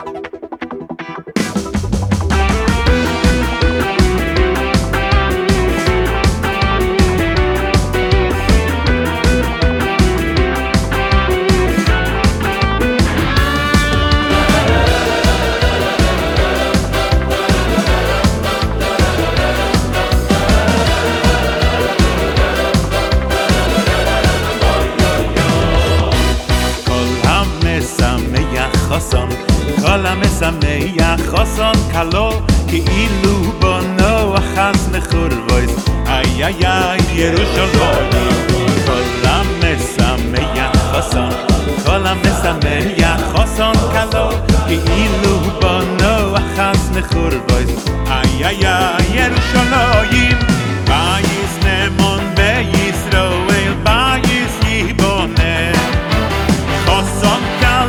כל המשמח חוסן כלו כאילו בנו אחז מחורבויס איי איי איי ירושלים כל המשמח חוסן כלו כאילו בנו אחז מחורבויס איי איי איי ירושלים בייס נמון בישראל בייס יבונה חוסן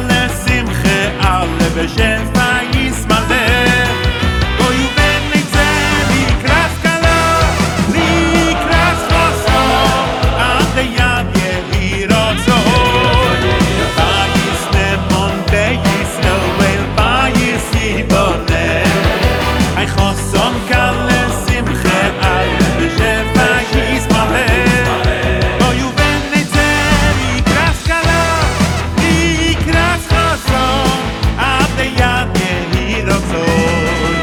בשפע ישמלא גוי ובן ליצא לקראת כלה לקראת חוסן עד ליד יהי רצון בייס נמון בישראל בייס יבונה היי חוסן כלה שמחה על בשפע ישמלא גוי ובן ליצא לקראת כלה לקראת חוסן יד יהי רצון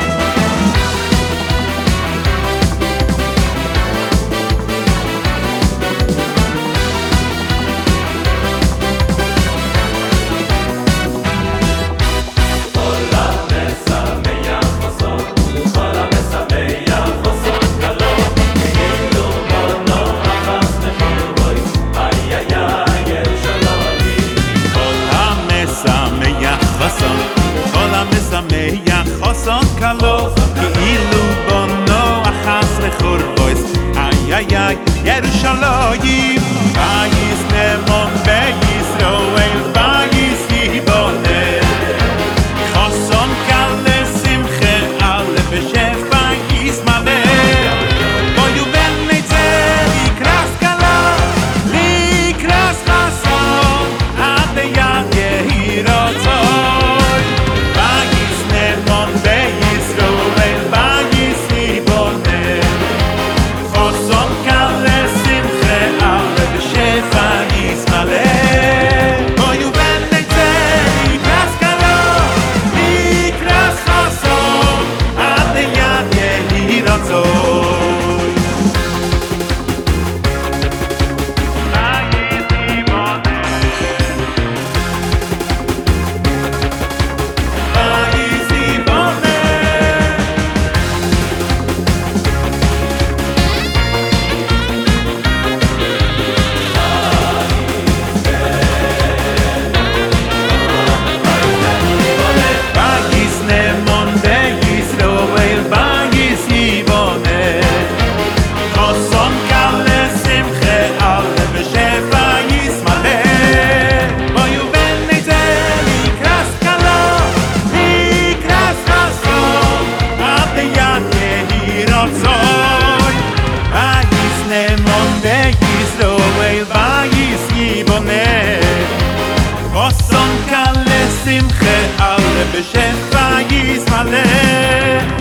כל המשמח חוסן כלו כאילו בנו אחז מחורבויס איי איי איי ירושלים כל המשמח חוסן כלו כאילו בנו אחז מחורבויס איי איי איי ירושלים בייס נמון בישראל בייס יבונה חוסן כלה שמחה על בשפע ישמלא גוי ובן ליצא לקראת כלה לקראת חוסן עד ליד יהי רצון בייס נמון בישראל בייס יבונה חוסן כלה שמחה על בשפע ישמלא גוי ובן ליצא לקראת כלה לקראת חוסן עד ליד יהי רצון חוסן כלה שמחה על בשפע ישמלא